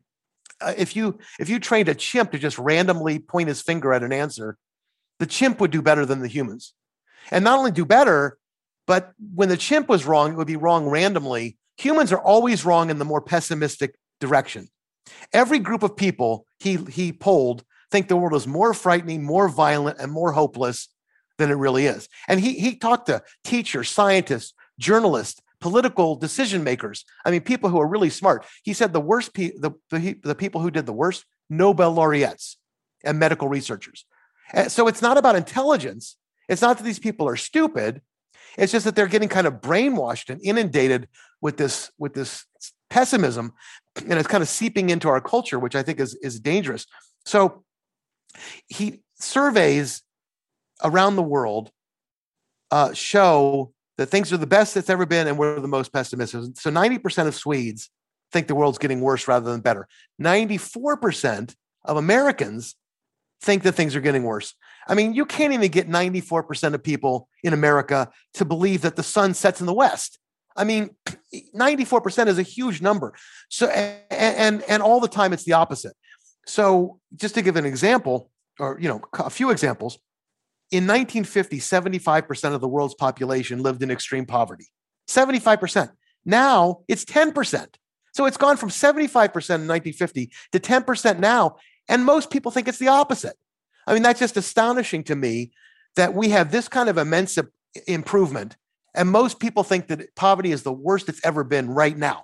uh, if you if you trained a chimp to just randomly point his finger at an answer, the chimp would do better than the humans. And not only do better, but when the chimp was wrong, it would be wrong randomly. Humans are always wrong in the more pessimistic direction. Every group of people he he polled think the world is more frightening, more violent, and more hopeless than it really is. And he he talked to teachers, scientists, journalists, political decision makers. I mean, people who are really smart. He said the worst pe- the, the the people who did the worst, Nobel laureates and medical researchers. And so it's not about intelligence. It's not that these people are stupid. It's just that they're getting kind of brainwashed and inundated with this with this pessimism, and it's kind of seeping into our culture, which I think is is dangerous. So he surveys around the world uh, show that things are the best it's ever been, and we're the most pessimistic. So ninety percent of Swedes think the world's getting worse rather than better. ninety-four percent of Americans think that things are getting worse. I mean, you can't even get ninety-four percent of people in America to believe that the sun sets in the west. I mean, ninety-four percent is a huge number. So, and, and, and all the time it's the opposite. So just to give an example, or, you know, a few examples, in nineteen fifty, seventy-five percent of the world's population lived in extreme poverty. seventy-five percent. Now it's ten percent. So it's gone from seventy-five percent in nineteen fifty to ten percent now. And most people think it's the opposite. I mean, that's just astonishing to me that we have this kind of immense improvement. And most people think that poverty is the worst it's ever been right now.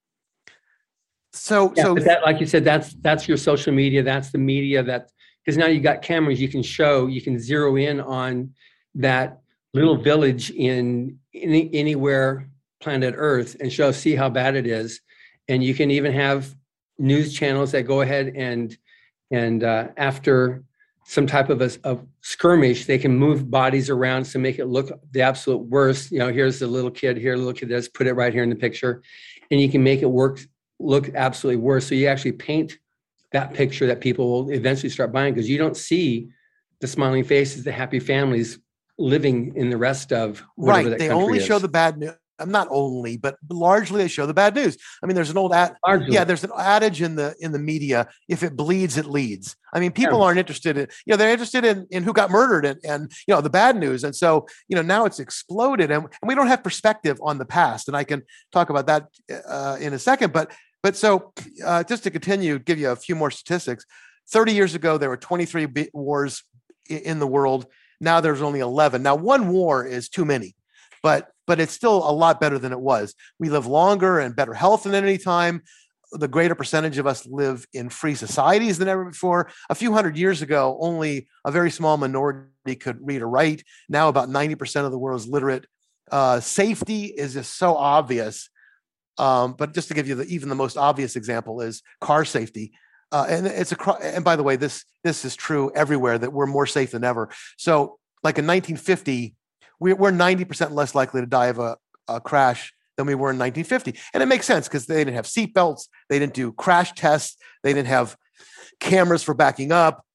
So, yeah, so but that, like you said, that's that's your social media. That's the media. That because now you got cameras, you can show, you can zero in on that little village in any, anywhere planet Earth and show, see how bad it is. And you can even have news channels that go ahead and and uh, after some type of a of skirmish, they can move bodies around to make it look the absolute worst. You know, here's the little kid here, little kid, let's put it right here in the picture. And you can make it work, look absolutely worse. So you actually paint that picture that people will eventually start buying, because you don't see the smiling faces, the happy families living in the rest of whatever right. that They country only is. show the bad news. I'm not only, but largely they show the bad news. I mean, there's an old ad, Largely. yeah, there's an adage in the in the media: if it bleeds, it leads. I mean, people Yeah. aren't interested in, you know, they're interested in, in who got murdered and and you know the bad news. And so, you know, now it's exploded, and, and we don't have perspective on the past. And I can talk about that uh, in a second. But but so uh, just to continue, give you a few more statistics. thirty years ago, there were twenty-three wars in the world. Now there's only eleven. Now, one war is too many, but but it's still a lot better than it was. We live longer and better health than any time. The greater percentage of us live in free societies than ever before. A few hundred years ago, only a very small minority could read or write. Now about ninety percent of the world is literate. Uh, safety is just so obvious. Um, but just to give you the, even the most obvious example is car safety. Uh, and it's a, and by the way, this, this is true everywhere, that we're more safe than ever. So like in nineteen fifty, we're ninety percent less likely to die of a, a crash than we were in nineteen fifty. And it makes sense because they didn't have seatbelts. They didn't do crash tests. They didn't have cameras for backing up.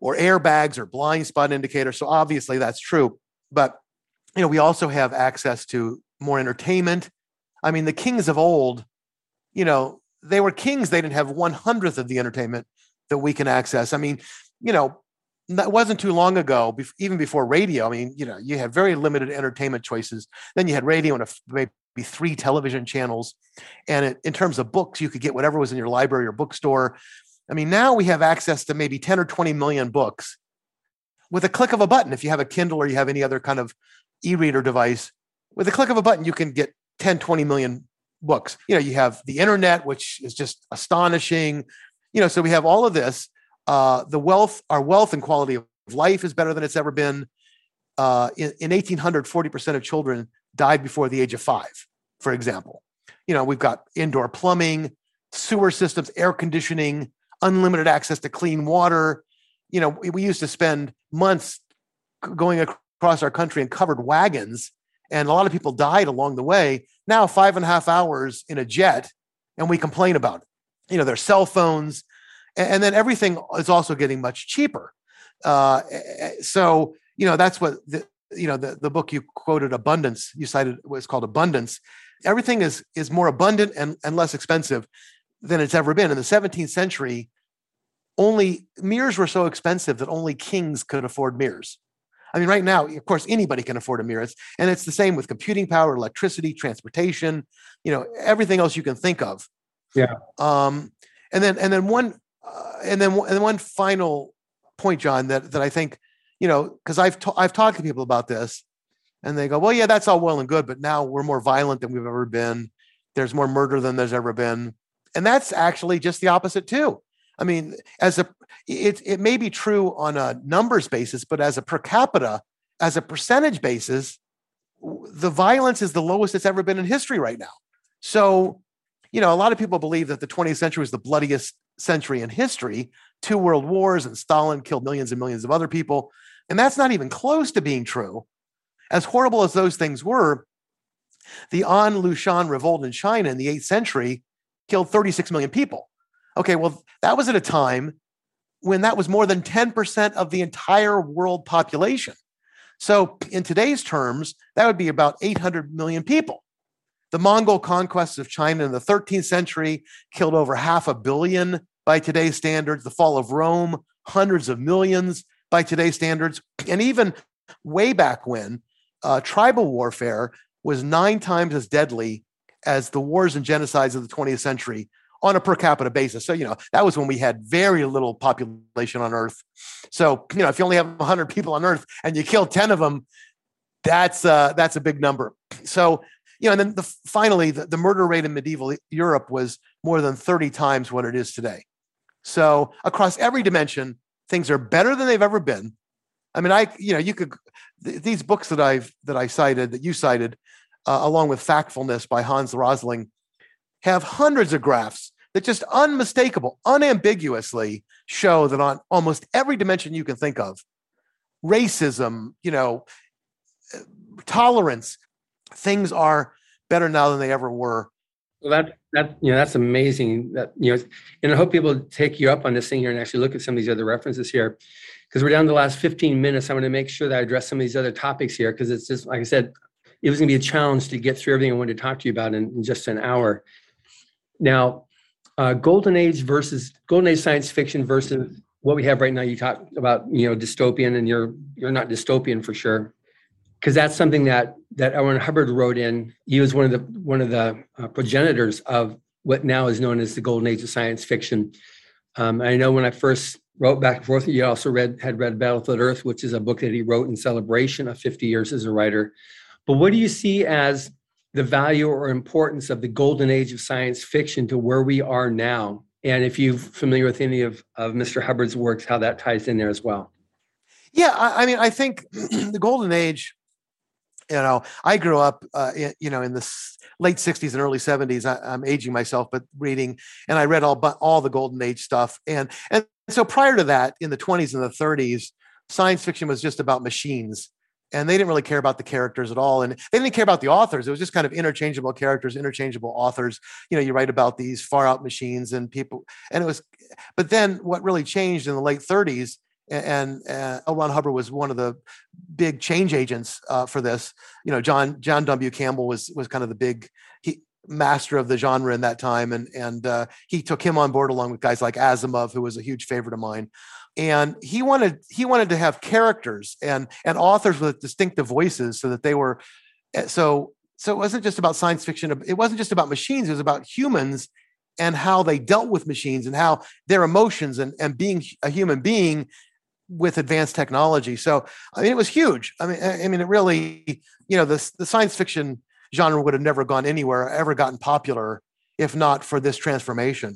or airbags or blind spot indicators. So obviously that's true. But, you know, we also have access to more entertainment. I mean, the kings of old, you know, they were kings. They didn't have one hundredth of the entertainment that we can access. I mean, you know, that wasn't too long ago, even before radio. I mean, you know, you had very limited entertainment choices. Then you had radio and a, maybe three television channels. And it, in terms of books, you could get whatever was in your library or bookstore. I mean, now we have access to maybe ten or twenty million books with a click of a button. If you have a Kindle or you have any other kind of e-reader device, with a click of a button, you can get ten, twenty million books. You know, you have the internet, which is just astonishing. You know, so we have all of this. Uh, the wealth, our wealth and quality of life is better than it's ever been. Uh, in, in eighteen hundred, forty percent of children died before the age of five, for example. You know, we've got indoor plumbing, sewer systems, air conditioning, unlimited access to clean water. You know, we, we used to spend months going across our country in covered wagons, and a lot of people died along the way. Now, five and a half hours in a jet, and we complain about it. You know, there's cell phones, and, and then everything is also getting much cheaper. Uh, so, you know, that's what, the, you know, the, the book you quoted, Abundance, you cited was called Abundance. Everything is, is more abundant and, and less expensive than it's ever been. In the seventeenth century, only mirrors were so expensive that only kings could afford mirrors. I mean, right now, of course, anybody can afford a mirror. And it's the same with computing power, electricity, transportation, you know, everything else you can think of. Yeah. Um, and then, and then one, uh, and then, and then one final point, John, that, that I think, you know, because I've ta- I've talked to people about this, and they go, well, yeah, that's all well and good, but now we're more violent than we've ever been. There's more murder than there's ever been, and that's actually just the opposite too. I mean, as a it it may be true on a numbers basis, but as a per capita, as a percentage basis, the violence is the lowest it's ever been in history right now. So, you know, a lot of people believe that the twentieth century was the bloodiest century in history. Two world wars, and Stalin killed millions and millions of other people. And that's not even close to being true. As horrible as those things were, the An Lushan revolt in China in the eighth century killed thirty-six million people. Okay, well, that was at a time when that was more than ten percent of the entire world population. So in today's terms, that would be about eight hundred million people. The Mongol conquests of China in the thirteenth century killed over half a billion by today's standards. The fall of Rome, hundreds of millions by today's standards. And even way back when, uh, tribal warfare was nine times as deadly as the wars and genocides of the twentieth century on a per capita basis. So, you know, that was when we had very little population on Earth. So, you know, if you only have one hundred people on Earth and you kill ten of them, that's uh, that's a big number. So, you know, and then the, finally, the, the murder rate in medieval Europe was more than thirty times what it is today. So across every dimension, things are better than they've ever been. I mean, I, you know, you could, th- these books that I've, that I cited, that you cited, uh, along with Factfulness by Hans Rosling, have hundreds of graphs that just unmistakable, unambiguously show that on almost every dimension you can think of, racism, you know, tolerance, things are better now than they ever were. Well, that, that, you know, that's amazing. That, you know, and I hope people take you up on this thing here and actually look at some of these other references here, because we're down to the last fifteen minutes. I want to make sure that I address some of these other topics here, because it's just, like I said, it was going to be a challenge to get through everything I wanted to talk to you about in, in just an hour. Now, uh, golden age versus golden age science fiction versus what we have right now. You talk about, you know, dystopian, and you're you're not dystopian for sure, because that's something that that L. Ron Hubbard wrote in. He was one of the one of the uh, progenitors of what now is known as the golden age of science fiction. Um, I know when I first wrote back and forth, you also read had read Battlefield Earth, which is a book that he wrote in celebration of fifty years as a writer. But what do you see as the value or importance of the golden age of science fiction to where we are now? And if you're familiar with any of, of Mister Hubbard's works, how that ties in there as well. Yeah, I, I mean, I think the golden age, you know, I grew up, uh, in, you know, in the s- late sixties and early seventies. I, I'm aging myself, but reading, and I read all but all the golden age stuff. And and so prior to that, in the twenties and the thirties, science fiction was just about machines, and they didn't really care about the characters at all, and they didn't care about the authors. It was just kind of interchangeable characters, interchangeable authors. You know, you write about these far out machines and people, and it was. But then, what really changed in the late thirties and uh, L. Ron Hubbard was one of the big change agents uh, for this. You know, John John W. Campbell was was kind of the big he, master of the genre in that time, and and uh, he took him on board along with guys like Asimov, who was a huge favorite of mine. And he wanted he wanted to have characters and and authors with distinctive voices, so that they were so so it wasn't just about science fiction. It wasn't just about machines. It was about humans and how they dealt with machines and how their emotions and and being a human being with advanced technology. So, I mean, it was huge. I mean, I mean, it really, you know, the, the science fiction genre would have never gone anywhere, ever gotten popular, if not for this transformation.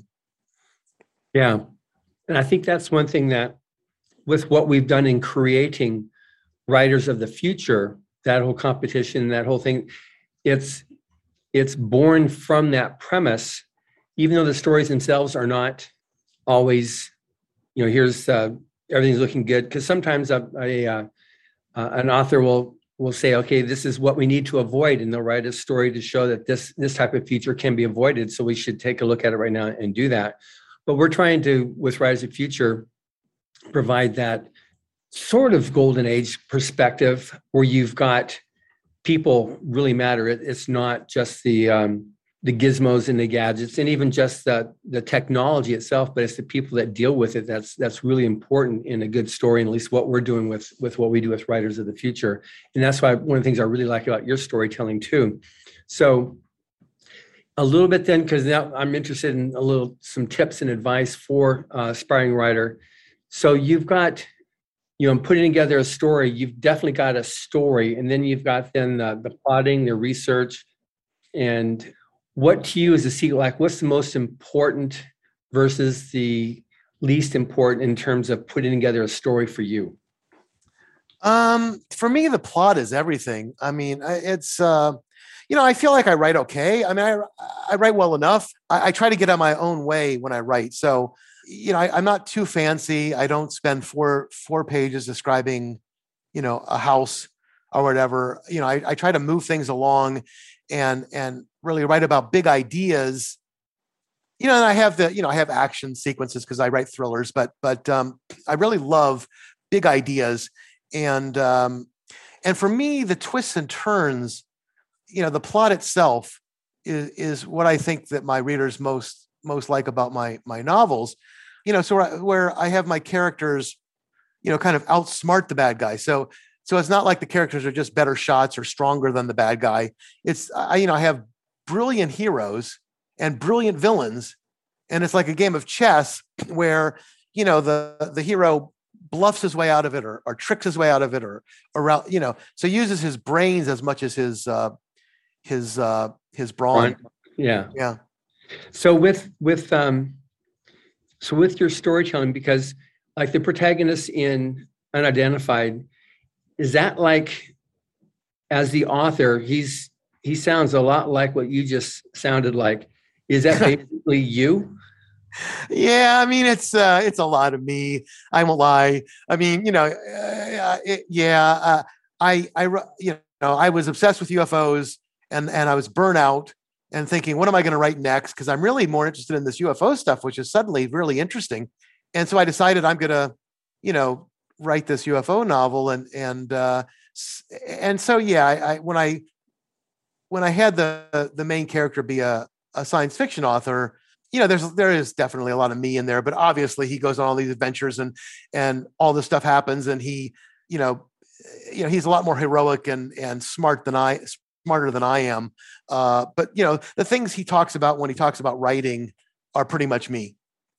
Yeah. And I think that's one thing that with what we've done in creating writers of the future, that whole competition, that whole thing, it's, it's born from that premise, even though the stories themselves are not always, you know, here's, uh, everything's looking good, because sometimes a, a uh, uh, an author will will say, okay, this is what we need to avoid, and they'll write a story to show that this this type of future can be avoided. So we should take a look at it right now and do that. But we're trying to, with Writers of the Future, provide that sort of golden age perspective where you've got people really matter. It, it's not just the um, the gizmos and the gadgets, and even just the the technology itself, but it's the people that deal with it. That's that's really important in a good story, and at least what we're doing with with what we do with Writers of the Future. And that's why one of the things I really like about your storytelling too. So a little bit then, because now I'm interested in a little some tips and advice for uh, aspiring writer. So you've got, you know, putting together a story. You've definitely got a story, and then you've got then the, the plotting, the research, and what to you is the secret? Like, what's the most important versus the least important in terms of putting together a story for you? Um, for me, the plot is everything. I mean, it's, uh, you know, I feel like I write okay. I mean, I, I write well enough. I, I try to get out my own way when I write. So, you know, I, I'm not too fancy. I don't spend four, four pages describing, you know, a house or whatever. You know, I, I try to move things along and, and really write about big ideas. You know, and I have the, you know, I have action sequences because I write thrillers, but, but um, I really love big ideas. And, um, and for me, the twists and turns, you know, the plot itself is, is what I think that my readers most, most like about my, my novels, you know, so where, where I have my characters, you know, kind of outsmart the bad guy. So, so it's not like the characters are just better shots or stronger than the bad guy. It's, I, you know, I have brilliant heroes and brilliant villains. And it's like a game of chess where, you know, the, the hero bluffs his way out of it or, or tricks his way out of it or, or, you know, so uses his brains as much as his, uh, his, uh, his brawn. Yeah. Yeah. So with, with, um, so with your storytelling, because like the protagonist in Unidentified, is that like, as the author, he's, he sounds a lot like what you just sounded like. Is that basically you? Yeah, I mean, it's uh, it's a lot of me. I won't lie. I mean, you know, uh, it, yeah, uh, I, I, you know, I was obsessed with U F Os, and and I was burnt out, and thinking, what am I going to write next? Because I'm really more interested in this U F O stuff, which is suddenly really interesting. And so I decided I'm going to, you know, write this U F O novel, and and uh, and so yeah, I, I when I when I had the the main character be a a science fiction author, you know, there's there is definitely a lot of me in there, but obviously he goes on all these adventures and and all this stuff happens, and he, you know, you know, he's a lot more heroic and and smart than I smarter than I am. Uh, but you know, the things he talks about when he talks about writing are pretty much me.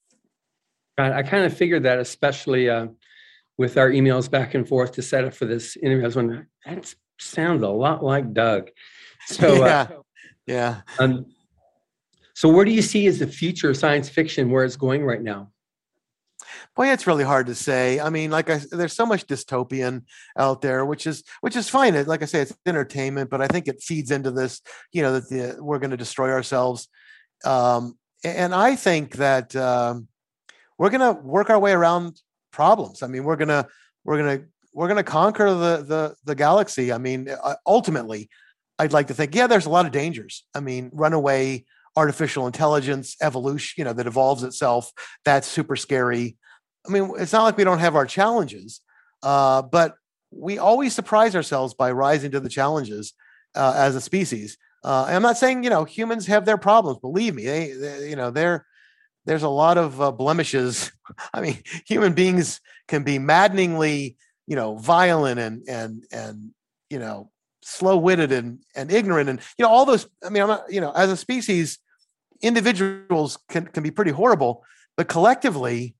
I, I kind of figured that, especially uh, with our emails back and forth to set up for this interview. I was wondering, that sounds a lot like Doug. So yeah, uh, yeah. Um, So where do you see as the future of science fiction, where it's going right now? Boy, it's really hard to say. I mean, like I, there's so much dystopian out there, which is which is fine. It, like I say, it's entertainment, but I think it feeds into this, you know, that the, we're going to destroy ourselves. Um, and I think that um, we're going to work our way around problems. I mean, we're going to we're going to we're going to conquer the the the galaxy. I mean, ultimately, I'd like to think, yeah, there's a lot of dangers. I mean, runaway artificial intelligence, evolution, you know, that evolves itself. That's super scary. I mean, it's not like we don't have our challenges, uh, but we always surprise ourselves by rising to the challenges uh, as a species. Uh, and I'm not saying, you know, humans have their problems. Believe me, they, they you know, they're, there's a lot of uh, blemishes. I mean, human beings can be maddeningly, you know, violent and, and, and, you know, slow-witted and, and ignorant. And, you know, all those, I mean, I'm not, you know, as a species, individuals can, can be pretty horrible, but collectively,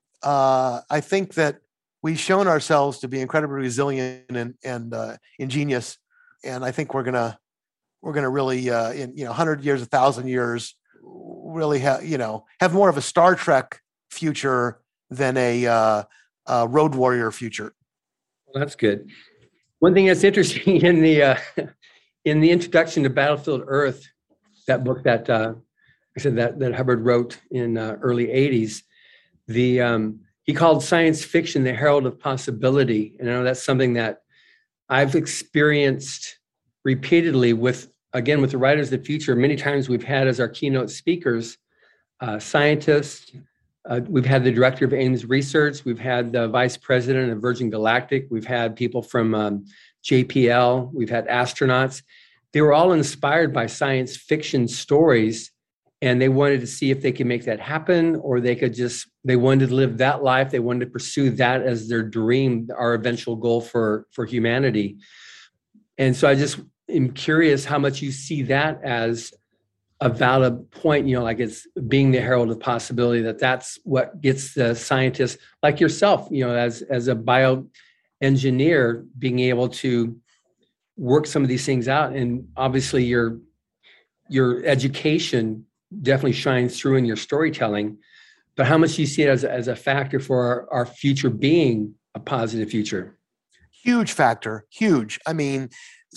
uh, I think that we've shown ourselves to be incredibly resilient and, and uh, ingenious. And I think we're going to, we're going to really, uh, in, you know, a hundred years, a thousand years, really have, you know, have more of a Star Trek future than a, uh, uh, Road Warrior future. Well, that's good. One thing that's interesting in the, uh, in the introduction to Battlefield Earth, that book that, uh, I said that, that Hubbard wrote in uh, early eighties, the, um, he called science fiction the herald of possibility. And I know that's something that I've experienced repeatedly with, again, with the Writers of the Future. Many times we've had as our keynote speakers, uh, scientists. Uh, we've had the director of Ames Research. We've had the vice president of Virgin Galactic. We've had people from um, J P L. We've had astronauts. They were all inspired by science fiction stories, and they wanted to see if they could make that happen, or they could just, they wanted to live that life. They wanted to pursue that as their dream, our eventual goal for, for humanity. And so I just am curious how much you see that as a valid point, you know, like it's being the herald of possibility, that that's what gets the scientists like yourself, you know, as, as a bioengineer, being able to work some of these things out. And obviously your, your education definitely shines through in your storytelling, but how much do you see it as, as a factor for our, our future being a positive future? Huge factor, huge. I mean,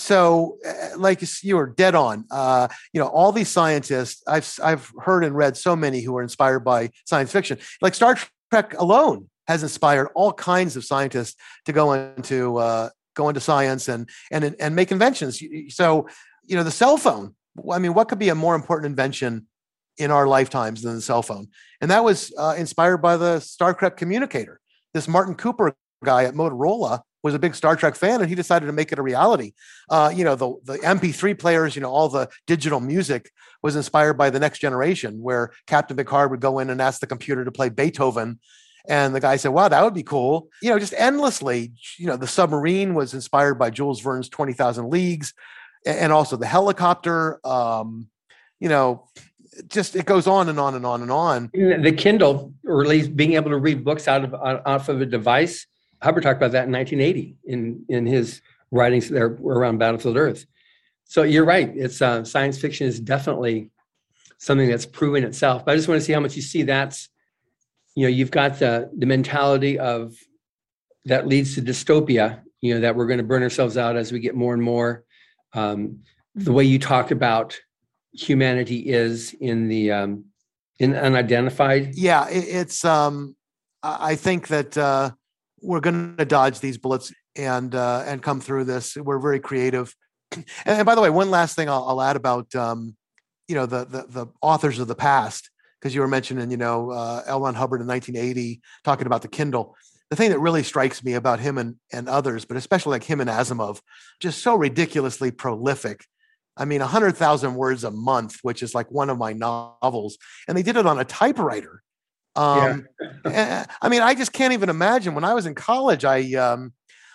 so uh, like you were dead on, uh, you know, all these scientists, I've, I've heard and read so many who are inspired by science fiction, like Star Trek alone has inspired all kinds of scientists to go into, uh, go into science and, and, and make inventions. So, you know, the cell phone, I mean, what could be a more important invention in our lifetimes than the cell phone? And that was uh, inspired by the Star Trek communicator. This Martin Cooper guy at Motorola was a big Star Trek fan, and he decided to make it a reality. Uh, you know, the, the M P three players, you know, all the digital music was inspired by The Next Generation, where Captain Picard would go in and ask the computer to play Beethoven. And the guy said, wow, that would be cool. You know, just endlessly, you know, the submarine was inspired by Jules Verne's twenty thousand Leagues, and also the helicopter. Um, you know, just, it goes on and on and on and on. The Kindle, or at least being able to read books out of, off of a device. Hubbard talked about that in nineteen eighty in, in his writings there around Battlefield Earth. So you're right. It's uh, science fiction is definitely something that's proven itself. But I just want to see how much you see that's, you know, you've got the, the mentality of that leads to dystopia, you know, that we're going to burn ourselves out as we get more and more. Um, the way you talked about humanity is in the um, in unidentified. Yeah, it, it's. Um, I think that. Uh, we're going to dodge these bullets and uh, and come through this. We're very creative. And, and by the way, one last thing I'll, I'll add about um, you know the, the the authors of the past, because you were mentioning you know uh, L. Ron Hubbard in nineteen eighty talking about the Kindle. The thing that really strikes me about him and and others, but especially like him and Asimov, just so ridiculously prolific. I mean, one hundred thousand words a month, which is like one of my novels, and they did it on a typewriter. Um, yeah. I mean, I just can't even imagine. When I was in college, I um,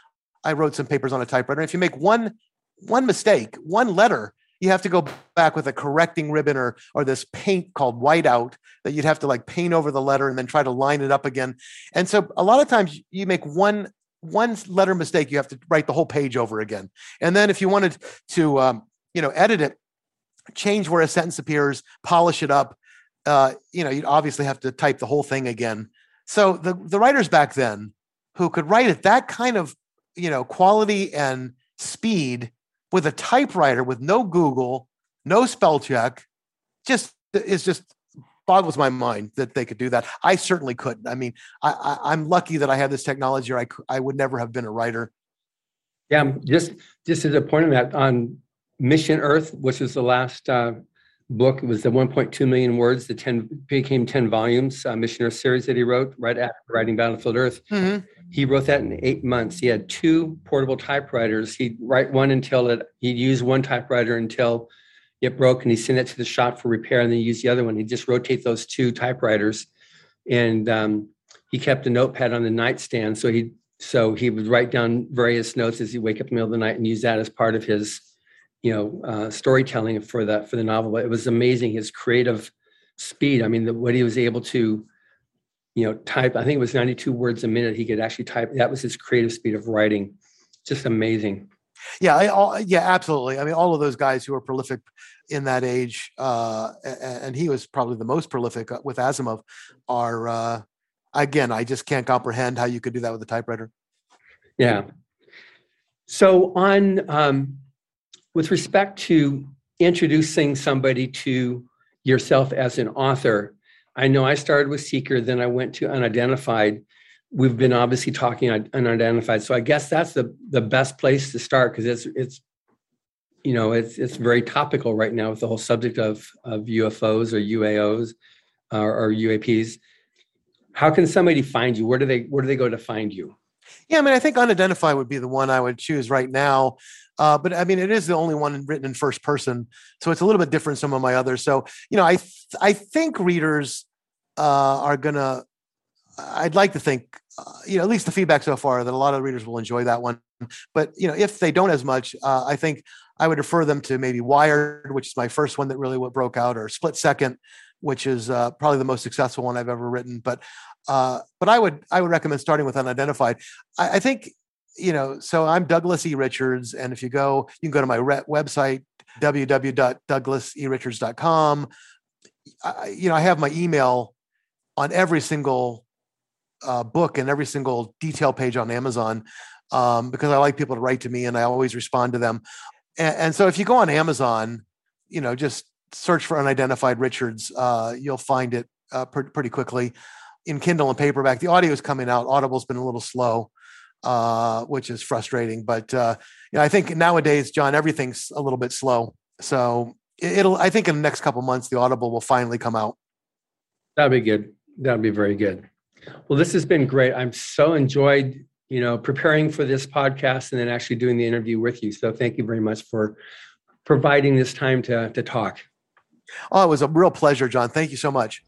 I wrote some papers on a typewriter. And if you make one one mistake, one letter, you have to go back with a correcting ribbon or or this paint called whiteout that you'd have to like paint over the letter and then try to line it up again. And so a lot of times you make one one letter mistake, you have to write the whole page over again. And then if you wanted to um, you know edit it, change where a sentence appears, polish it up. Uh, you know, you'd obviously have to type the whole thing again. So the, the writers back then who could write at that kind of, you know, quality and speed with a typewriter with no Google, no spell check, just is just boggles my mind that they could do that. I certainly couldn't. I mean, I, I, I'm lucky that I have this technology, or I, I would never have been a writer. Yeah, just, just as a point of that, on Mission Earth, which is the last uh, book. It was the one point two million words, the ten became ten volumes, uh, Mission Earth series that he wrote right after writing Battlefield Earth. Mm-hmm. He wrote that in eight months. He had two portable typewriters. He'd write one until it, he'd use one typewriter until it broke, and he'd send it to the shop for repair, and then use the other one. He'd just rotate those two typewriters. And um, he kept a notepad on the nightstand. So he so he would write down various notes as he'd wake up in the middle of the night and use that as part of his, you know, uh, storytelling for the, for the novel. It was amazing, his creative speed. I mean, the, what he was able to, you know, type, I think it was ninety-two words a minute. He could actually type. That was his creative speed of writing. Just amazing. Yeah, I, all, yeah, absolutely. I mean, all of those guys who were prolific in that age, uh, and he was probably the most prolific with Asimov, are, uh, again, I just can't comprehend how you could do that with a typewriter. Yeah. So on, um, with respect to introducing somebody to yourself as an author, I know I started with Seeker, then I went to Unidentified. We've been obviously talking on Unidentified, so I guess that's the the best place to start, because it's it's you know it's it's very topical right now with the whole subject of of U F Os or U A Os uh, or U A Ps. How can somebody find you? Where do they where do they go to find you? Yeah, I mean, I think Unidentified would be the one I would choose right now. Uh, but I mean, it is the only one written in first person, so it's a little bit different from some of my others. So, you know, I th- I think readers uh, are gonna. I'd like to think, uh, you know, at least the feedback so far, that a lot of readers will enjoy that one. But you know, if they don't as much, uh, I think I would refer them to maybe Wired, which is my first one that really what broke out, or Split Second, which is uh, probably the most successful one I've ever written. But uh, but I would I would recommend starting with Unidentified. I, I think. You know, so I'm Douglas E. Richards, and if you go, you can go to my re- website, w w w dot douglas e richards dot com. I, you know, I have my email on every single uh, book and every single detail page on Amazon um, because I like people to write to me, and I always respond to them. And, and so if you go on Amazon, you know, just search for Unidentified Richards, uh, you'll find it uh, pr- pretty quickly in Kindle and paperback. The audio is coming out. Audible's been a little slow. Uh, which is frustrating, but uh, you know, I think nowadays, John, everything's a little bit slow. So it'll, I think in the next couple of months, the Audible will finally come out. That'd be good. That'd be very good. Well, this has been great. I'm so enjoyed, you know, preparing for this podcast and then actually doing the interview with you. So thank you very much for providing this time to, to talk. Oh, it was a real pleasure, John. Thank you so much.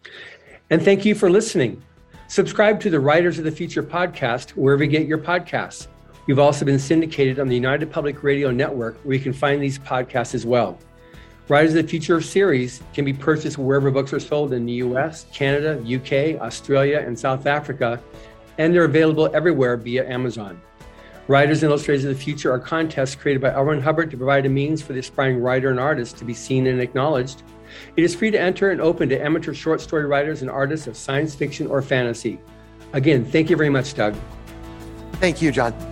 And thank you for listening. Subscribe to the Writers of the Future podcast wherever you get your podcasts. We've also been syndicated on the United Public Radio Network, where you can find these podcasts as well. Writers of the Future series can be purchased wherever books are sold in the U S, Canada, U K, Australia, and South Africa, and they're available everywhere via Amazon. Writers and Illustrators of the Future are contests created by L. Ron Hubbard to provide a means for the aspiring writer and artist to be seen and acknowledged. It is free to enter and open to amateur short story writers and artists of science fiction or fantasy. Again, thank you very much, Doug. Thank you, John.